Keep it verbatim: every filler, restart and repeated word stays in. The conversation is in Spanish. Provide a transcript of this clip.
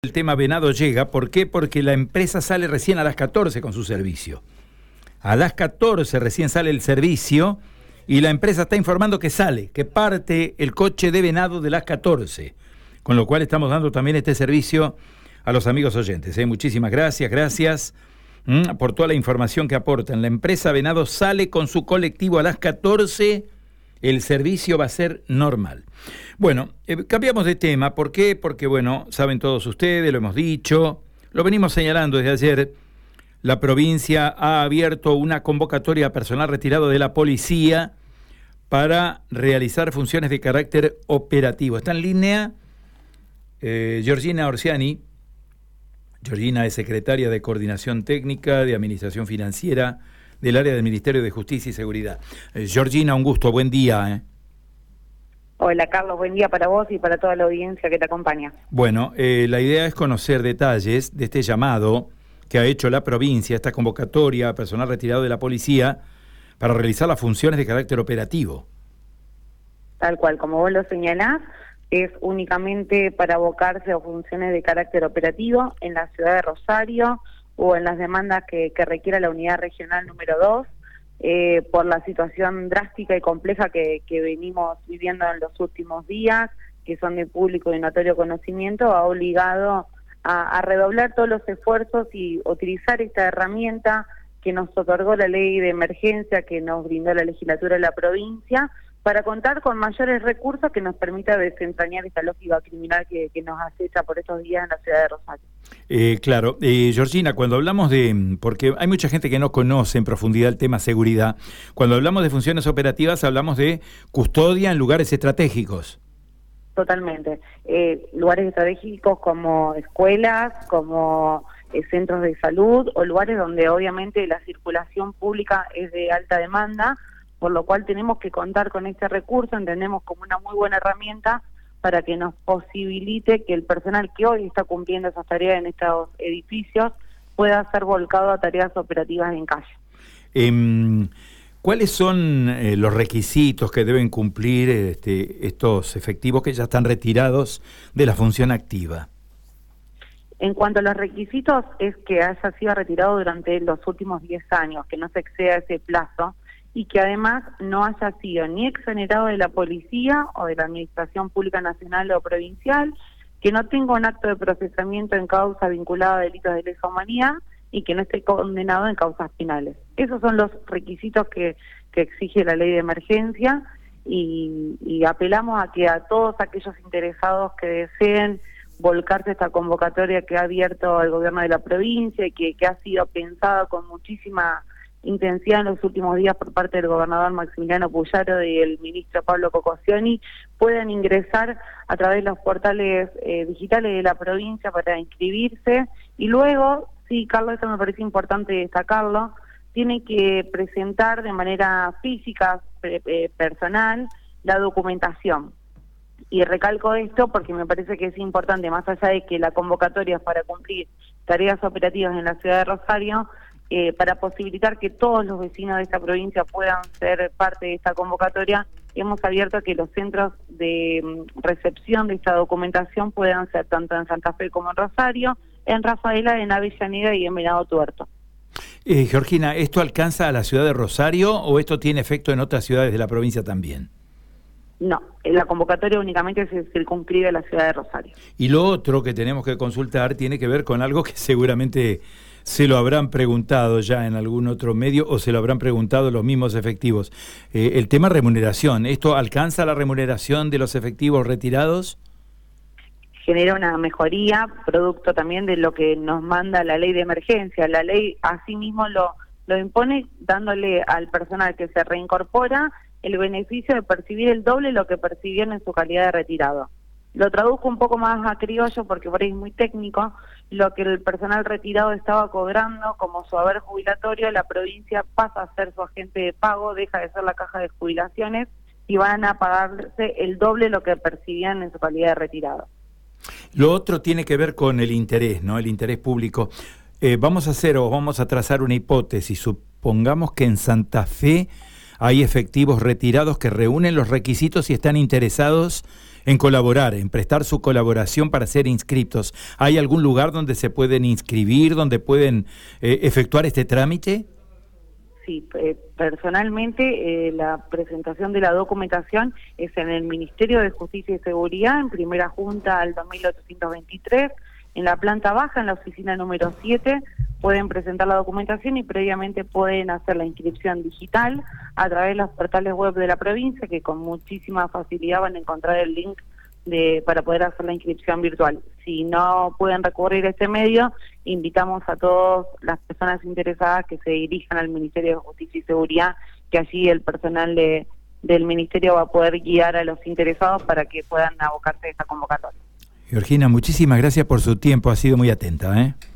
El tema Venado llega, ¿por qué? Porque la empresa sale recién a las catorce con su servicio. A las catorce recién sale el servicio y la empresa está informando que sale, que parte el coche de Venado de las catorce. Con lo cual estamos dando también este servicio a los amigos oyentes. ¿eh? Muchísimas gracias, gracias ¿m? por toda la información que aportan. La empresa Venado sale con su colectivo a las catorce. El servicio va a ser normal. Bueno, eh, cambiamos de tema. ¿Por qué? Porque, bueno, saben todos ustedes, lo hemos dicho, lo venimos señalando desde ayer. La provincia ha abierto una convocatoria a personal retirado de la policía para realizar funciones de carácter operativo. Está en línea eh, Georgina Orsiani. Georgina es secretaria de Coordinación Técnica de Administración Financiera del área del Ministerio de Justicia y Seguridad. Eh, Georgina, un gusto, buen día. ¿eh? Hola Carlos, buen día para vos y para toda la audiencia que te acompaña. Bueno, eh, la idea es conocer detalles de este llamado que ha hecho la provincia, esta convocatoria a personal retirado de la policía para realizar las funciones de carácter operativo. Tal cual, como vos lo señalás, es únicamente para abocarse a funciones de carácter operativo en la ciudad de Rosario o en las demandas que, que requiera la unidad regional número dos, eh, por la situación drástica y compleja que, que venimos viviendo en los últimos días, que son de público y notorio conocimiento, ha obligado a, a redoblar todos los esfuerzos y utilizar esta herramienta que nos otorgó la ley de emergencia, que nos brindó la legislatura de la provincia, para contar con mayores recursos que nos permita desentrañar esta lógica criminal que, que nos acecha por estos días en la ciudad de Rosario. Eh, claro, eh, Georgina, cuando hablamos de, porque hay mucha gente que no conoce en profundidad el tema seguridad, cuando hablamos de funciones operativas hablamos de custodia en lugares estratégicos. Totalmente, eh, lugares estratégicos como escuelas, como eh, centros de salud o lugares donde obviamente la circulación pública es de alta demanda, por lo cual tenemos que contar con este recurso, entendemos como una muy buena herramienta para que nos posibilite que el personal que hoy está cumpliendo esas tareas en estos edificios pueda ser volcado a tareas operativas en calle. Eh, ¿Cuáles son eh, los requisitos que deben cumplir este, estos efectivos que ya están retirados de la función activa? En cuanto a los requisitos, es que haya sido retirado durante los últimos diez años, que no se exceda ese plazo, y que además no haya sido ni exonerado de la policía o de la Administración Pública Nacional o provincial, que no tenga un acto de procesamiento en causa vinculada a delitos de lesa humanidad y que no esté condenado en causas penales. Esos son los requisitos que, que exige la ley de emergencia y, y apelamos a que a todos aquellos interesados que deseen volcarse esta convocatoria que ha abierto el gobierno de la provincia y que, que ha sido pensada con muchísima intensidad en los últimos días por parte del gobernador Maximiliano Puyaro y el ministro Pablo Cocosioni, puedan ingresar a través de los portales eh, digitales de la provincia para inscribirse y luego, sí, Carlos, eso me parece importante destacarlo, tiene que presentar de manera física, eh, personal, la documentación. Y recalco esto porque me parece que es importante, más allá de que la convocatoria es para cumplir tareas operativas en la ciudad de Rosario, Eh, para posibilitar que todos los vecinos de esta provincia puedan ser parte de esta convocatoria, hemos abierto que los centros de um, recepción de esta documentación puedan ser tanto en Santa Fe como en Rosario, en Rafaela, en Avellaneda y en Venado Tuerto. Eh, Georgina, ¿esto alcanza a la ciudad de Rosario o esto tiene efecto en otras ciudades de la provincia también? No, la convocatoria únicamente se circunscribe a la ciudad de Rosario. Y lo otro que tenemos que consultar tiene que ver con algo que seguramente se lo habrán preguntado ya en algún otro medio o se lo habrán preguntado los mismos efectivos. Eh, el tema remuneración, ¿esto alcanza la remuneración de los efectivos retirados? Genera una mejoría, producto también de lo que nos manda la ley de emergencia. La ley asimismo lo, lo impone dándole al personal que se reincorpora el beneficio de percibir el doble de lo que percibían en su calidad de retirado. Lo traduzco un poco más a criollo porque por ahí es muy técnico. Lo que el personal retirado estaba cobrando como su haber jubilatorio, la provincia pasa a ser su agente de pago, deja de ser la caja de jubilaciones y van a pagarse el doble de lo que percibían en su calidad de retirado. Lo otro tiene que ver con el interés, ¿no? El interés público. Eh, vamos a hacer o vamos a trazar una hipótesis. Supongamos que en Santa Fe hay efectivos retirados que reúnen los requisitos y están interesados en colaborar, en prestar su colaboración para ser inscriptos. ¿Hay algún lugar donde se pueden inscribir, donde pueden eh, efectuar este trámite? Sí, eh, personalmente eh, la presentación de la documentación es en el Ministerio de Justicia y Seguridad, en primera junta al dos mil ochocientos veintitrés, en la planta baja, en la oficina número siete, pueden presentar la documentación y previamente pueden hacer la inscripción digital a través de los portales web de la provincia, que con muchísima facilidad van a encontrar el link de para poder hacer la inscripción virtual. Si no pueden recurrir a este medio, invitamos a todas las personas interesadas que se dirijan al Ministerio de Justicia y Seguridad, que allí el personal de, del Ministerio va a poder guiar a los interesados para que puedan abocarse a esta convocatoria. Georgina, muchísimas gracias por su tiempo, ha sido muy atenta, ¿eh?